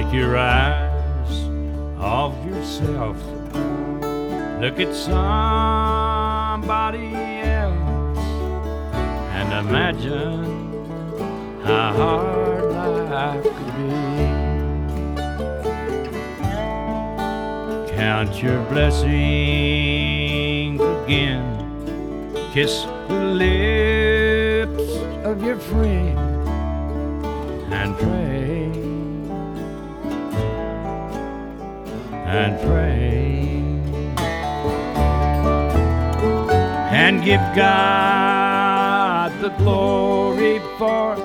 Take your eyes off yourself. Look at somebody else and imagine how hard life could be. Count your blessings again. Kiss the lips of your friend and pray and pray and give God the glory for